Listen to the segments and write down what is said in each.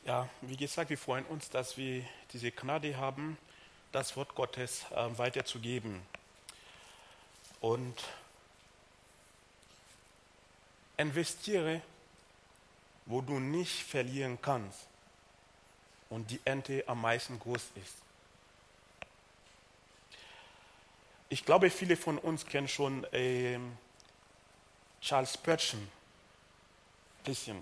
Ja, wie gesagt, wir freuen uns, dass wir diese Gnade haben, das Wort Gottes weiterzugeben. Und investiere, wo du nicht verlieren kannst und die Ernte am meisten groß ist. Ich glaube, viele von uns kennen schon Charles Spurgeon ein bisschen.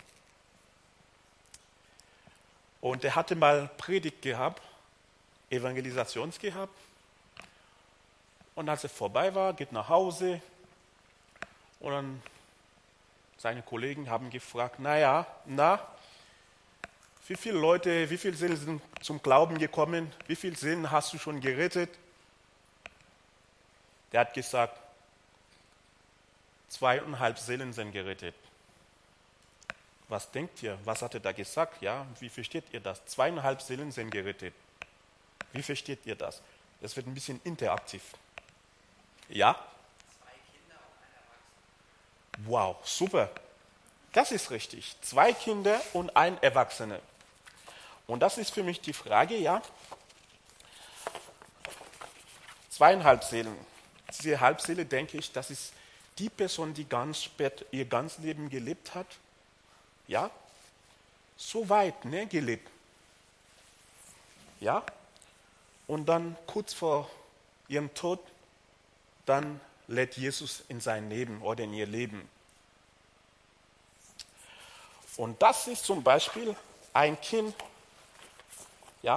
Und er hatte mal Predigt gehabt, Evangelisations gehabt. Und als er vorbei war, geht nach Hause. Und dann seine Kollegen haben gefragt, wie viele Leute, wie viele Seelen sind zum Glauben gekommen? Wie viele Seelen hast du schon gerettet? Der hat gesagt, 2,5 Seelen sind gerettet. Was denkt ihr? Was hat er da gesagt? Ja, wie versteht ihr das? 2,5 Seelen sind gerettet. Wie versteht ihr das? Das wird ein bisschen interaktiv. Ja? 2 Kinder und ein Erwachsener. Wow, super. Das ist richtig. 2 Kinder und ein Erwachsener. Und das ist für mich die Frage, ja? 2,5 Seelen. Diese Halbseele, denke ich, das ist die Person, die ganz spät ihr ganzes Leben gelebt hat. Ja? So weit, ne, gelebt. Ja? Und dann kurz vor ihrem Tod, dann lädt Jesus in sein Leben oder in ihr Leben. Und das ist zum Beispiel ein Kind, ja?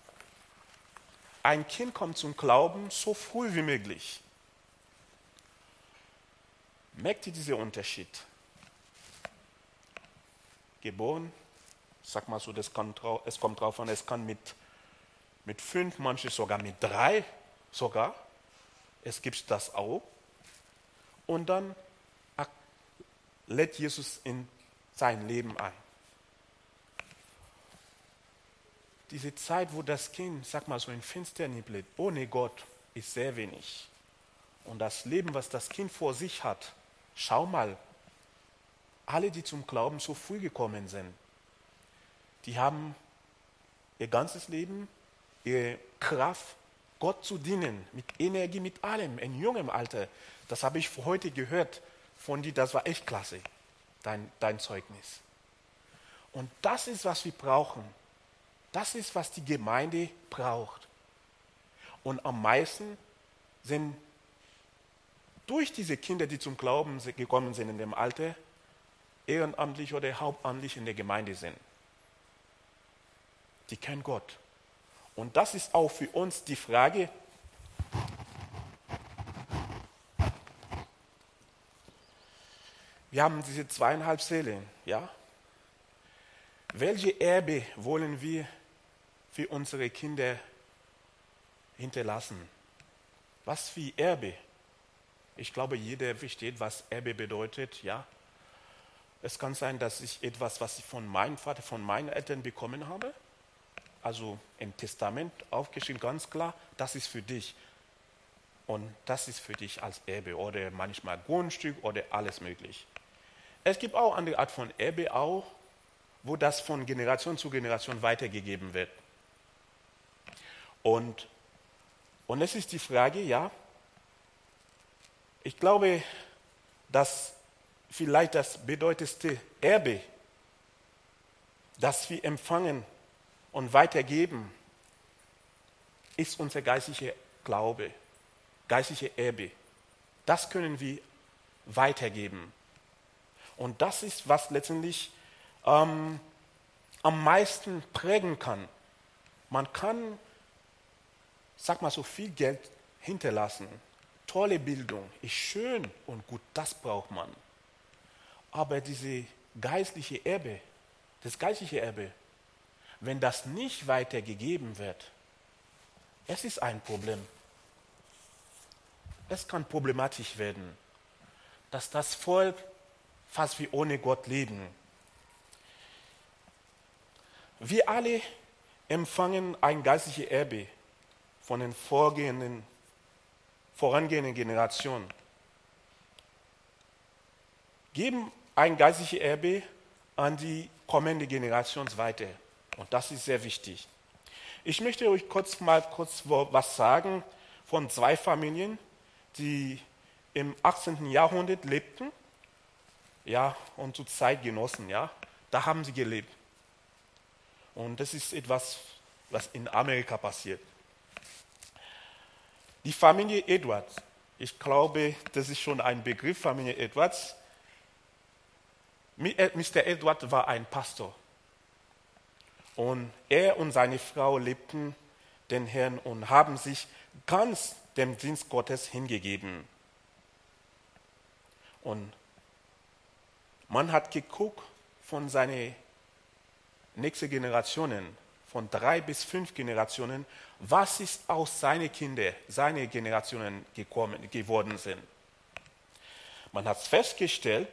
Ein Kind kommt zum Glauben so früh wie möglich. Merkt ihr diesen Unterschied? Geboren, sag mal so, es kommt drauf an, es kann mit 5, manche sogar mit 3 sogar. Es gibt das auch. Und dann lädt Jesus in sein Leben ein. Diese Zeit, wo das Kind, sag mal so, in Finsternis bleibt, ohne Gott, ist sehr wenig. Und das Leben, was das Kind vor sich hat, schau mal, alle, die zum Glauben so früh gekommen sind, die haben ihr ganzes Leben, ihre Kraft, Gott zu dienen, mit Energie, mit allem, in jungem Alter. Das habe ich heute gehört von dir, das war echt klasse, dein Zeugnis. Und das ist, was wir brauchen. Das ist, was die Gemeinde braucht. Und am meisten sind durch diese Kinder, die zum Glauben gekommen sind in dem Alter, ehrenamtlich oder hauptamtlich in der Gemeinde sind. Die kennen Gott. Und das ist auch für uns die Frage, wir haben diese 2,5 Seelen, ja? Welche Erbe wollen wir für unsere Kinder hinterlassen? Was für Erbe? Ich glaube, jeder versteht, was Erbe bedeutet, ja? Es kann sein, dass ich etwas, was ich von meinem Vater, von meinen Eltern bekommen habe, also im Testament aufgeschrieben, ganz klar, das ist für dich. Und das ist für dich als Erbe oder manchmal Grundstück oder alles möglich. Es gibt auch andere Art von Erbe, auch, wo das von Generation zu Generation weitergegeben wird. Und es ist die Frage, ja, ich glaube, dass vielleicht das bedeutendste Erbe, das wir empfangen und weitergeben, ist unser geistlicher Glaube, geistlicher Erbe. Das können wir weitergeben. Und das ist, was letztendlich am meisten prägen kann. Man kann, sag mal so, viel Geld hinterlassen. Tolle Bildung ist schön und gut, das braucht man. Aber diese geistliche Erbe, das geistliche Erbe, wenn das nicht weitergegeben wird, es ist ein Problem. Es kann problematisch werden, dass das Volk fast wie ohne Gott leben. Wir alle empfangen ein geistliches Erbe von den vorangehenden Generationen. Geben ein geistliches Erbe an die kommende Generation weiter. Und das ist sehr wichtig. Ich möchte euch kurz was sagen von zwei Familien, die im 18. Jahrhundert lebten, ja, und zu Zeitgenossen, ja. Da haben sie gelebt. Und das ist etwas, was in Amerika passiert. Die Familie Edwards, ich glaube, das ist schon ein Begriff, Familie Edwards. Mr. Edward war ein Pastor. Und er und seine Frau lebten den Herrn und haben sich ganz dem Dienst Gottes hingegeben. Und man hat geguckt von seinen nächsten Generationen, von 3 bis 5 Generationen, was ist aus seinen Kindern, seine Generationen geworden sind. Man hat festgestellt,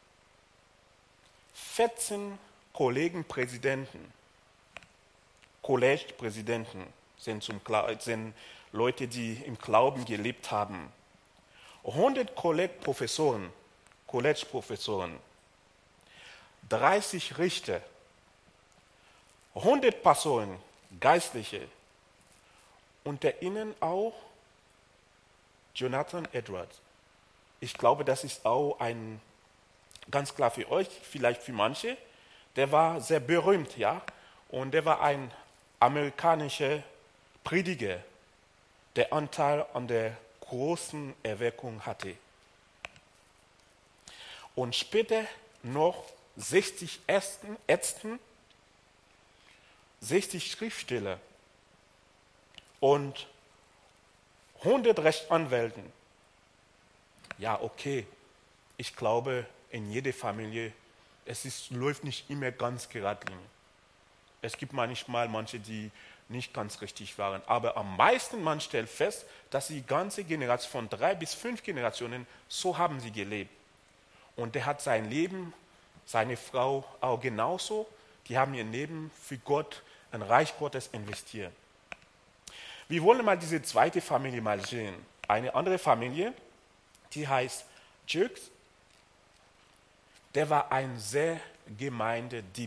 14 Kollegenpräsidenten, College-Präsidenten sind Leute, die im Glauben gelebt haben. 100 College-Professoren, 30 Richter, 100 Pastoren, Geistliche, unter ihnen auch Jonathan Edwards. Ich glaube, das ist auch ganz klar für euch, vielleicht für manche, der war sehr berühmt, ja, und der war ein amerikanischer Prediger, der Anteil an der großen Erweckung hatte. Und später noch 60 Ärzten, 60 Schriftsteller und 100 Rechtsanwälten. Ja, okay, ich glaube, in jeder Familie, läuft nicht immer ganz geradlinig. Es gibt manchmal manche, die nicht ganz richtig waren. Aber am meisten, man stellt fest, dass die ganze Generation von 3 bis 5 Generationen, so haben sie gelebt. Und der hat sein Leben, seine Frau auch genauso, die haben ihr Leben für Gott, ein Reich Gottes investiert. Wir wollen mal diese zweite Familie mal sehen. Eine andere Familie, die heißt Jukes. Der war ein sehr gemeiner Dieb.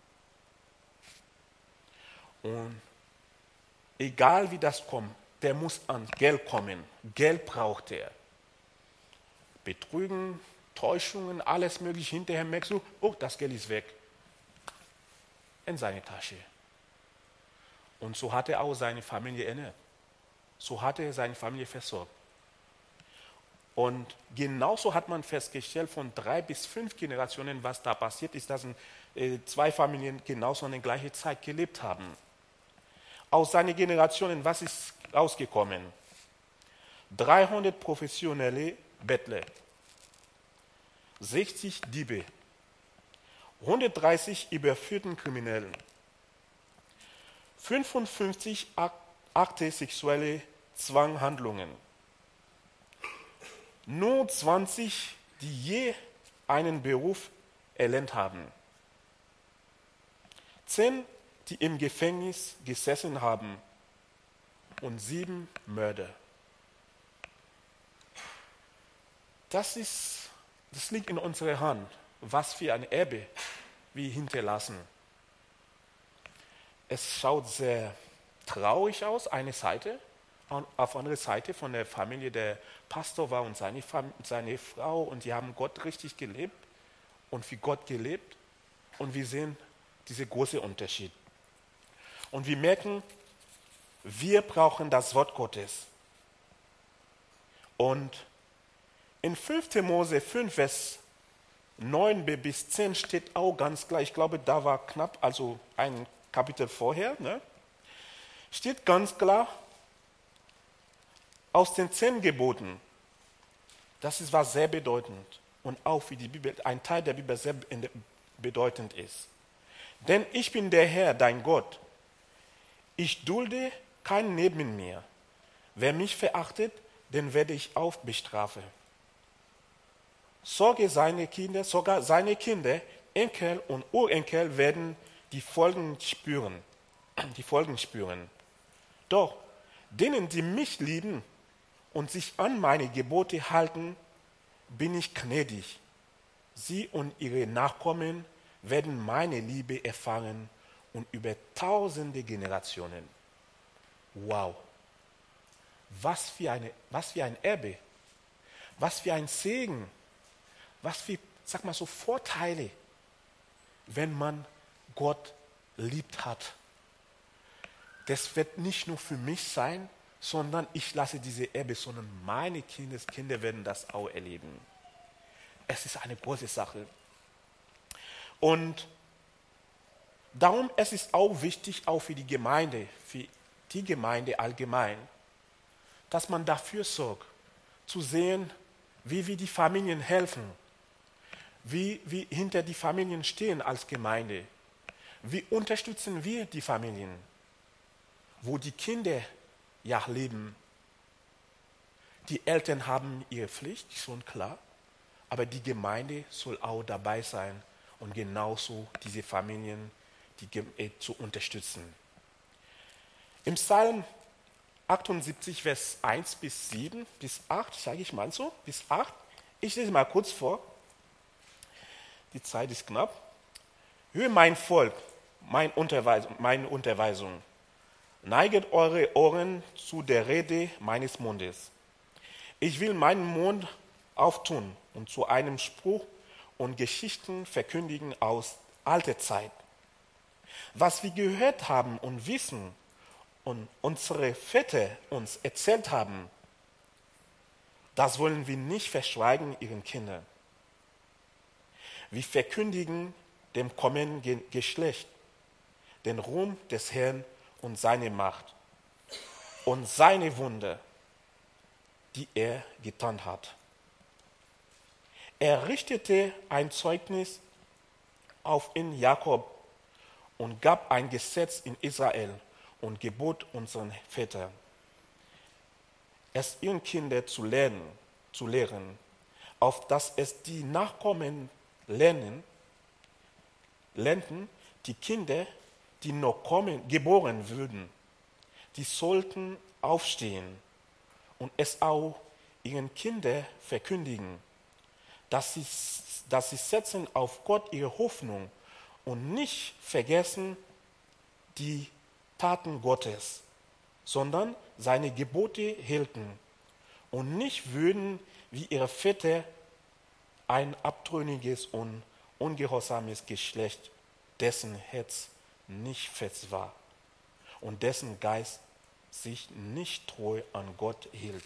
Und egal wie das kommt, der muss an Geld kommen. Geld braucht er. Betrügen, Täuschungen, alles mögliche. Hinterher merkst du, oh, das Geld ist weg. In seine Tasche. Und so hat er auch seine Familie ernährt. So hat er seine Familie versorgt. Und genauso hat man festgestellt, von 3 bis 5 Generationen, was da passiert ist, dass zwei Familien genauso in der gleichen Zeit gelebt haben. Aus seinen Generationen, was ist rausgekommen? 300 professionelle Bettler, 60 Diebe, 130 überführten Kriminellen, 55 Akte sexuelle Zwanghandlungen, nur 20, die je einen Beruf erlernt haben, 10, die im Gefängnis gesessen haben und 7 Mörder. Das liegt in unserer Hand, was für ein Erbe wir hinterlassen. Es schaut sehr traurig aus, eine Seite. Auf der anderen Seite von der Familie, der Pastor war und seine Frau, und die haben Gott richtig gelebt und für Gott gelebt. Und wir sehen diesen großen Unterschied. Und wir merken, wir brauchen das Wort Gottes. Und in 5. Mose 5, Vers 9 bis 10 steht auch ganz klar, ich glaube, da war knapp, also ein Kapitel vorher, steht ganz klar, aus den 10 Geboten, war sehr bedeutend und auch für die Bibel, ein Teil der Bibel sehr bedeutend ist. Denn ich bin der Herr, dein Gott. Ich dulde keinen neben mir. Wer mich verachtet, den werde ich auch bestrafen. Sogar seine Kinder, Enkel und Urenkel werden die Folgen spüren. Doch denen, die mich lieben und sich an meine Gebote halten, bin ich gnädig. Sie und ihre Nachkommen werden meine Liebe erfahren und über tausende Generationen. Wow, was für ein Erbe, was für ein Segen, was für, sag mal so, Vorteile, wenn man Gott liebt hat. Das wird nicht nur für mich sein, sondern ich lasse diese Erbe, sondern meine Kindeskinder werden das auch erleben. Es ist eine große Sache. Und darum es ist auch wichtig, auch für die Gemeinde allgemein, dass man dafür sorgt, zu sehen, wie wir die Familien helfen, wie wir hinter die Familien stehen als Gemeinde, wie unterstützen wir die Familien, wo die Kinder ja leben. Die Eltern haben ihre Pflicht, schon klar, aber die Gemeinde soll auch dabei sein und genauso diese Familien zu unterstützen. Im Psalm 78, Vers 1 bis 7, bis 8, sage ich mal so, bis 8, ich lese mal kurz vor, die Zeit ist knapp. Höre mein Volk, meine Unterweisung, neiget eure Ohren zu der Rede meines Mundes. Ich will meinen Mund auftun und zu einem Spruch und Geschichten verkündigen aus alter Zeit. Was wir gehört haben und wissen und unsere Väter uns erzählt haben, das wollen wir nicht verschweigen ihren Kindern. Wir verkündigen dem kommenden Geschlecht den Ruhm des Herrn und seine Macht und seine Wunder, die er getan hat. Er richtete ein Zeugnis auf in Jakob und gab ein Gesetz in Israel und gebot unseren Vätern, es ihren Kindern zu lehren, auf dass es die Nachkommen lernten, die Kinder, die noch geboren würden, die sollten aufstehen und es auch ihren Kindern verkündigen, dass sie setzen auf Gott ihre Hoffnung und nicht vergessen die Taten Gottes, sondern seine Gebote hielten und nicht würden wie ihre Väter ein abtrünniges und ungehorsames Geschlecht, dessen Herz nicht fest war und dessen Geist sich nicht treu an Gott hielt.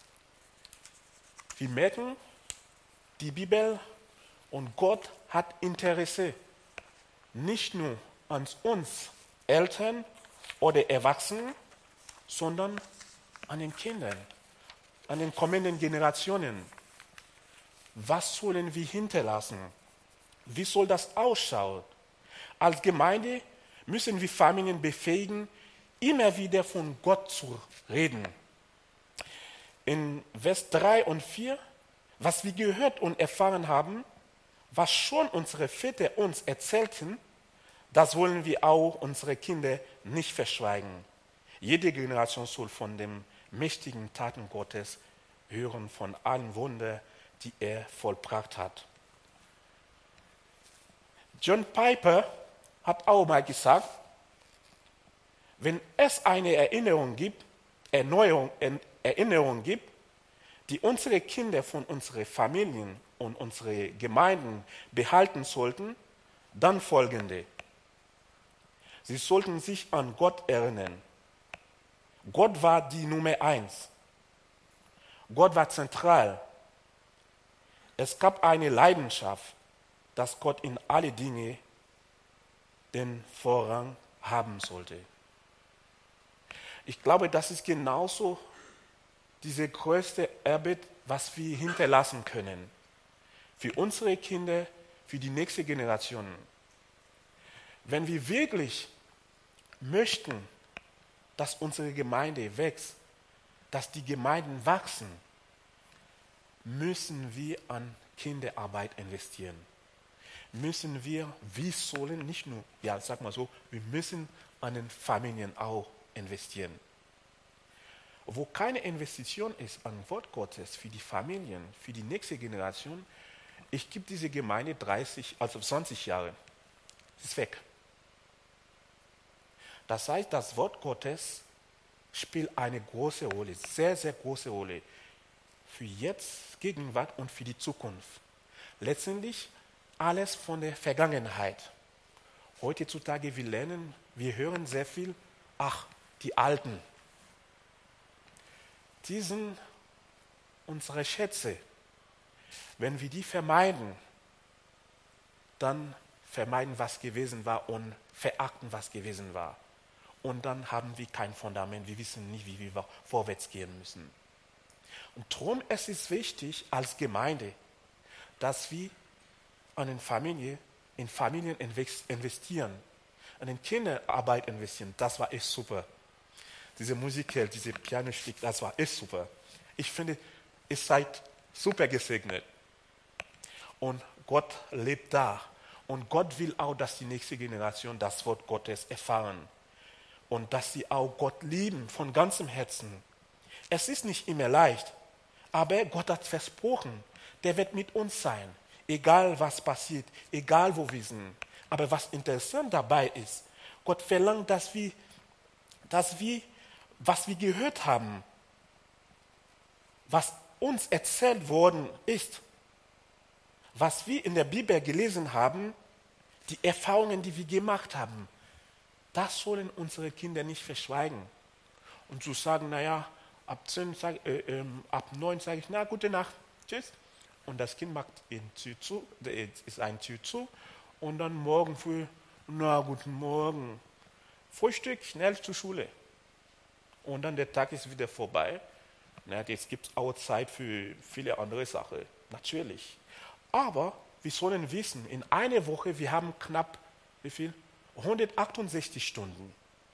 Wir merken, die Bibel und Gott hat Interesse nicht nur an uns Eltern oder Erwachsenen, sondern an den Kindern, an den kommenden Generationen. Was sollen wir hinterlassen? Wie soll das ausschauen? Als Gemeinde müssen wir Familien befähigen, immer wieder von Gott zu reden. In Vers 3 und 4, was wir gehört und erfahren haben, was schon unsere Väter uns erzählten, das wollen wir auch unsere Kinder nicht verschweigen. Jede Generation soll von den mächtigen Taten Gottes hören, von allen Wundern, die er vollbracht hat. John Piper hat auch mal gesagt, wenn es eine Erinnerung gibt, die unsere Kinder von unseren Familien und unseren Gemeinden behalten sollten, dann folgende. Sie sollten sich an Gott erinnern. Gott war die Nummer 1. Gott war zentral. Es gab eine Leidenschaft, dass Gott in alle Dinge den Vorrang haben sollte. Ich glaube, das ist genauso diese größte Erbe, was wir hinterlassen können. Für unsere Kinder, für die nächste Generation. Wenn wir wirklich möchten, dass unsere Gemeinde wächst, dass die Gemeinden wachsen, müssen wir an Kinderarbeit investieren. Wir sollen nicht nur, wir müssen an den Familien auch investieren. Wo keine Investition ist an Wort Gottes für die Familien, für die nächste Generation, ich gebe diese Gemeinde 20 Jahre. Es ist weg. Das heißt, das Wort Gottes spielt eine große Rolle, sehr, sehr große Rolle für jetzt, Gegenwart und für die Zukunft. Letztendlich alles von der Vergangenheit. Heutzutage, wir hören sehr viel, ach, die Alten, die sind unsere Schätze. Wenn wir die vermeiden, dann vermeiden, was gewesen war und verachten, was gewesen war. Und dann haben wir kein Fundament, wir wissen nicht, wie wir vorwärts gehen müssen. Und darum ist es wichtig als Gemeinde, dass wir in Familien investieren, in Kinderarbeit investieren. Das war echt super. Diese Musical, diese Pianostück, das war echt super. Ich finde, ihr seid super gesegnet. Und Gott lebt da. Und Gott will auch, dass die nächste Generation das Wort Gottes erfahren. Und dass sie auch Gott lieben von ganzem Herzen. Es ist nicht immer leicht, aber Gott hat versprochen, der wird mit uns sein. Egal was passiert, egal wo wir sind. Aber was interessant dabei ist, Gott verlangt, dass wir, was wir gehört haben, was uns erzählt worden ist, was wir in der Bibel gelesen haben, die Erfahrungen, die wir gemacht haben, das sollen unsere Kinder nicht verschweigen. Und zu sagen, naja, ab 9 sage ich, na, gute Nacht, tschüss. Und das Kind macht ist ein Tür zu und dann morgen früh, na, guten Morgen. Frühstück, schnell zur Schule. Und dann der Tag ist wieder vorbei. Na, jetzt gibt es auch Zeit für viele andere Sachen, natürlich. Aber wir sollen wissen, in einer Woche, wir haben knapp, wie viel? 168 Stunden.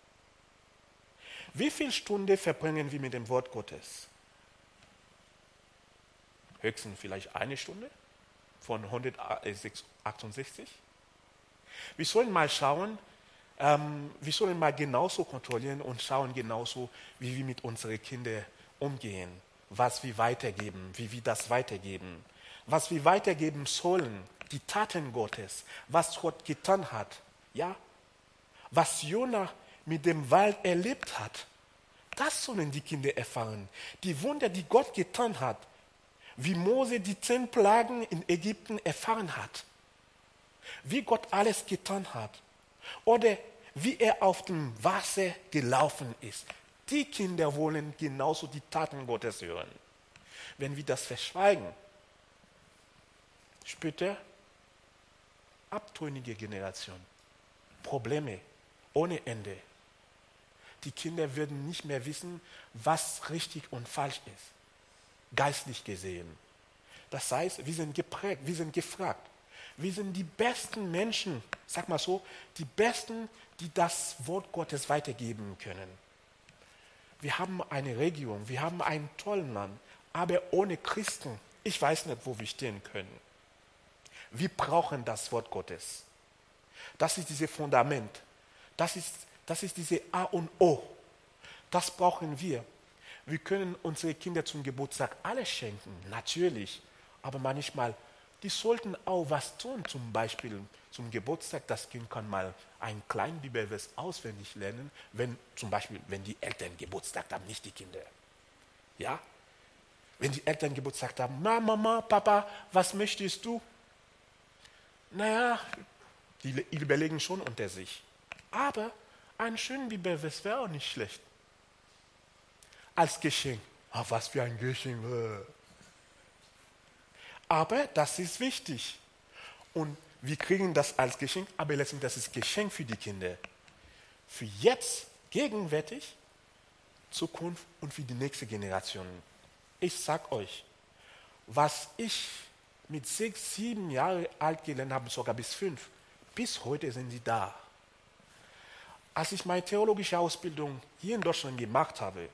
Wie viele Stunden verbringen wir mit dem Wort Gottes? Höchstens vielleicht eine Stunde von 168. Wir sollen mal schauen, wir sollen mal genauso kontrollieren und schauen genauso, wie wir mit unseren Kindern umgehen, was wir weitergeben, wie wir das weitergeben, was wir weitergeben sollen, die Taten Gottes, was Gott getan hat, ja, was Jona mit dem Wald erlebt hat, das sollen die Kinder erfahren. Die Wunder, die Gott getan hat, wie Mose die 10 Plagen in Ägypten erfahren hat, wie Gott alles getan hat oder wie er auf dem Wasser gelaufen ist. Die Kinder wollen genauso die Taten Gottes hören. Wenn wir das verschweigen, später abtrünnige Generation, Probleme ohne Ende. Die Kinder werden nicht mehr wissen, was richtig und falsch ist, geistlich gesehen. Das heißt, wir sind geprägt, wir sind gefragt. Wir sind die besten Menschen, sag mal so, die Besten, die das Wort Gottes weitergeben können. Wir haben eine Region, wir haben ein tolles Land, aber ohne Christen, ich weiß nicht, wo wir stehen können. Wir brauchen das Wort Gottes. Das ist dieses Fundament. Das ist diese A und O. Das brauchen wir. Wir können unsere Kinder zum Geburtstag alles schenken, natürlich. Aber manchmal, die sollten auch was tun. Zum Beispiel zum Geburtstag, das Kind kann mal einen kleinen Bibelvers auswendig lernen, wenn die Eltern Geburtstag haben, nicht die Kinder. Ja? Wenn die Eltern Geburtstag haben, na Mama, Papa, was möchtest du? Naja, die überlegen schon unter sich. Aber ein schöner Bibelvers wäre auch nicht schlecht. Als Geschenk. Ah, was für ein Geschenk. Aber das ist wichtig. Und wir kriegen das als Geschenk, aber letztendlich das ist Geschenk für die Kinder. Für jetzt, gegenwärtig, Zukunft und für die nächste Generation. Ich sag euch, was ich mit 6, 7 Jahren alt gelernt habe, sogar bis 5, bis heute sind sie da. Als ich meine theologische Ausbildung hier in Deutschland gemacht habe,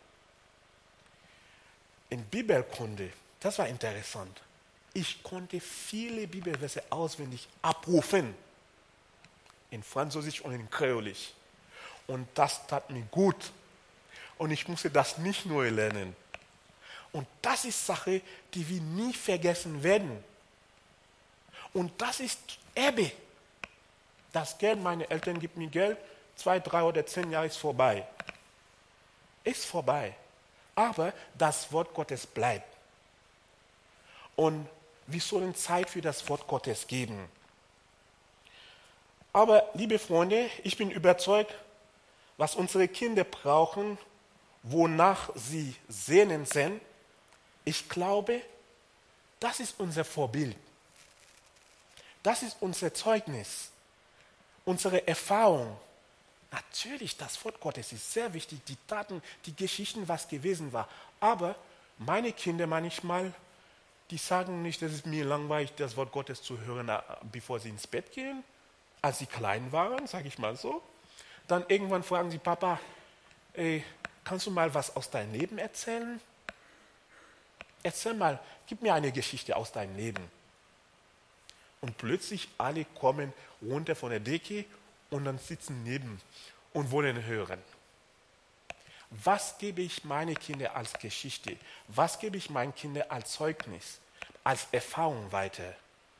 in Bibelkunde, das war interessant. Ich konnte viele Bibelverse auswendig abrufen. In Französisch und in Kreolisch. Und das tat mir gut. Und ich musste das nicht nur lernen. Und das ist Sache, die wir nie vergessen werden. Und das ist Erbe. Das Geld, meine Eltern geben mir Geld, 2, 3 oder 10 Jahre ist vorbei. Ist vorbei. Aber das Wort Gottes bleibt. Und wir sollen Zeit für das Wort Gottes geben. Aber, liebe Freunde, ich bin überzeugt, was unsere Kinder brauchen, wonach sie sehnen sind, ich glaube, das ist unser Vorbild. Das ist unser Zeugnis, unsere Erfahrung. Natürlich, das Wort Gottes ist sehr wichtig, die Taten, die Geschichten, was gewesen war. Aber meine Kinder manchmal, die sagen nicht, es ist mir langweilig, das Wort Gottes zu hören, bevor sie ins Bett gehen. Als sie klein waren, sage ich mal so. Dann irgendwann fragen sie, Papa, kannst du mal was aus deinem Leben erzählen? Erzähl mal, gib mir eine Geschichte aus deinem Leben. Und plötzlich alle kommen runter von der Decke und dann sitzen neben und wollen hören. Was gebe ich meinen Kindern als Geschichte? Was gebe ich meinen Kindern als Zeugnis, als Erfahrung weiter?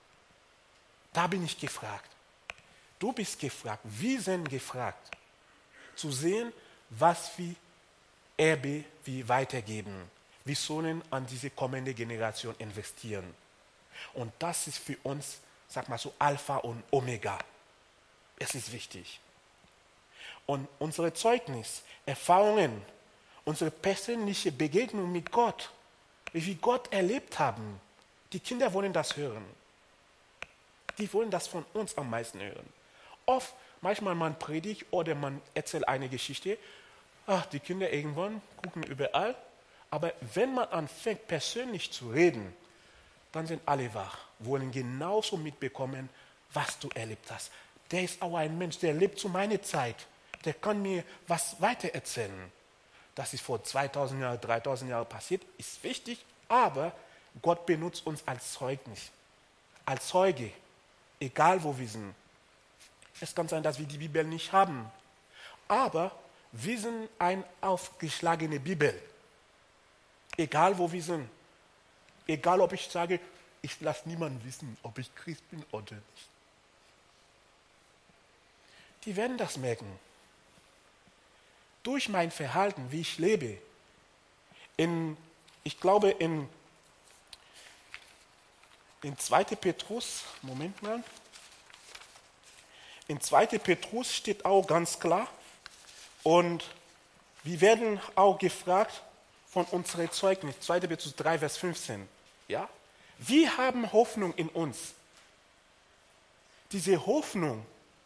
Da bin ich gefragt. Du bist gefragt. Wir sind gefragt, zu sehen, was wir Erbe wir weitergeben. Wir sollen an diese kommende Generation investieren. Und das ist für uns, sag mal so, Alpha und Omega. Es ist wichtig. Und unsere Zeugnis, Erfahrungen, unsere persönliche Begegnung mit Gott, wie wir Gott erlebt haben, die Kinder wollen das hören. Die wollen das von uns am meisten hören. Oft, manchmal man predigt oder man erzählt eine Geschichte, die Kinder irgendwann gucken überall, aber wenn man anfängt persönlich zu reden, dann sind alle wach, wollen genauso mitbekommen, was du erlebt hast. Der ist auch ein Mensch, der lebt zu meiner Zeit, der kann mir was weiter erzählen. Das ist vor 2000 Jahren, 3000 Jahren passiert, ist wichtig, aber Gott benutzt uns als Zeugnis, als Zeuge, egal wo wir sind. Es kann sein, dass wir die Bibel nicht haben, aber wir sind eine aufgeschlagene Bibel. Egal wo wir sind. Egal ob ich sage, ich lasse niemanden wissen, ob ich Christ bin oder nicht. Die werden das merken. Durch mein Verhalten, wie ich lebe. Ich glaube in 2. Petrus, Moment mal. In 2. Petrus steht auch ganz klar, und wir werden auch gefragt von unserem Zeugnis, 2. Petrus 3, Vers 15. Ja? Wir haben Hoffnung in uns. Diese Hoffnung,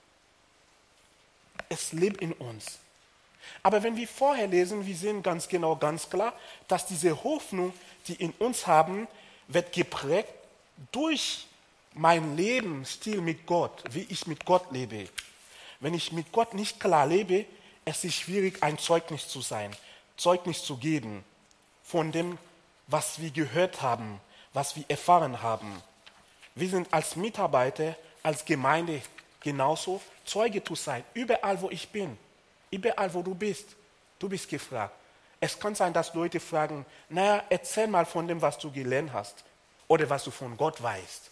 es lebt in uns. Aber wenn wir vorher lesen, wir sehen ganz genau, ganz klar, dass diese Hoffnung, die in uns haben, wird geprägt durch meinen Lebensstil mit Gott, wie ich mit Gott lebe. Wenn ich mit Gott nicht klar lebe, es ist schwierig, ein Zeugnis zu sein, Zeugnis zu geben von dem, was wir gehört haben, was wir erfahren haben. Wir sind als Mitarbeiter, als Gemeinde genauso Zeuge zu sein, überall wo ich bin, überall wo du bist gefragt. Es kann sein, dass Leute fragen, naja, erzähl mal von dem, was du gelernt hast oder was du von Gott weißt.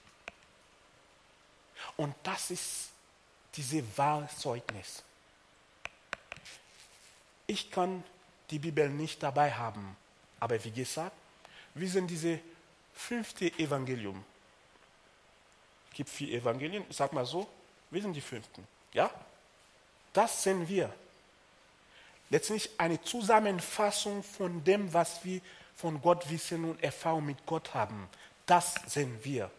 Und das ist diese wahre Zeugnis. Ich kann die Bibel nicht dabei haben, aber wie gesagt, wir sind diese 5. Evangelium. Es gibt 4 Evangelien, ich sag mal so, wir sind die 5. Ja? Das sind wir. Letztlich eine Zusammenfassung von dem, was wir von Gott wissen und Erfahrung mit Gott haben. Das sind wir.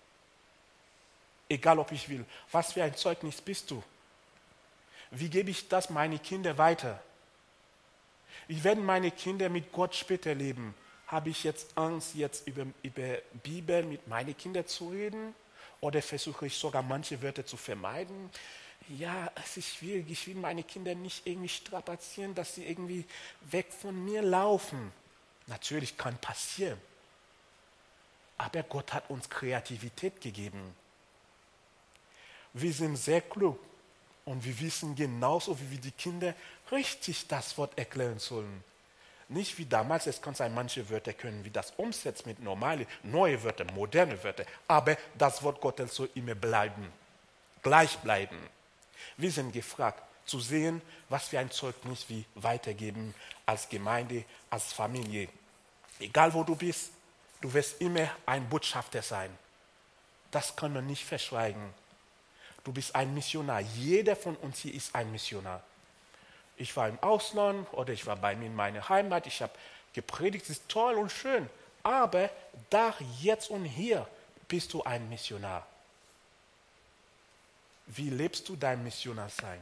Egal ob ich will. Was für ein Zeugnis bist du? Wie gebe ich das meinen Kindern weiter? Wie werden meine Kinder mit Gott später leben? Habe ich jetzt Angst, jetzt über Bibel mit meinen Kindern zu reden? Oder versuche ich sogar manche Wörter zu vermeiden? Ja, es ist schwierig. Ich will meine Kinder nicht irgendwie strapazieren, dass sie irgendwie weg von mir laufen. Natürlich kann passieren. Aber Gott hat uns Kreativität gegeben. Wir sind sehr klug und wir wissen genauso, wie wir die Kinder richtig das Wort erklären sollen. Nicht wie damals, es kann sein, manche Wörter können wir das umsetzen mit normalen, neue Wörter, moderne Wörter. Aber das Wort Gottes soll immer bleiben, gleich bleiben. Wir sind gefragt, zu sehen, was für ein Zeugnis wir weitergeben als Gemeinde, als Familie. Egal wo du bist, du wirst immer ein Botschafter sein. Das kann man nicht verschweigen. Du bist ein Missionar. Jeder von uns hier ist ein Missionar. Ich war im Ausland oder ich war bei mir in meiner Heimat. Ich habe gepredigt, das ist toll und schön. Aber da, jetzt und hier bist du ein Missionar. Wie lebst du dein Missionarsein?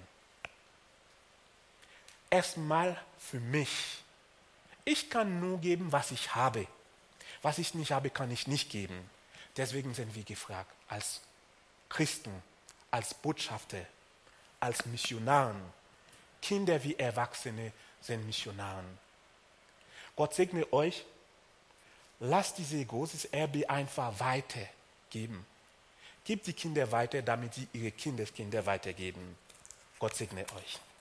Erstmal für mich. Ich kann nur geben, was ich habe. Was ich nicht habe, kann ich nicht geben. Deswegen sind wir gefragt, als Christen, als Botschafter, als Missionaren. Kinder wie Erwachsene sind Missionaren. Gott segne euch. Lasst dieses große Erbe einfach weitergeben. Gebt die Kinder weiter, damit sie ihre Kindeskinder weitergeben. Gott segne euch.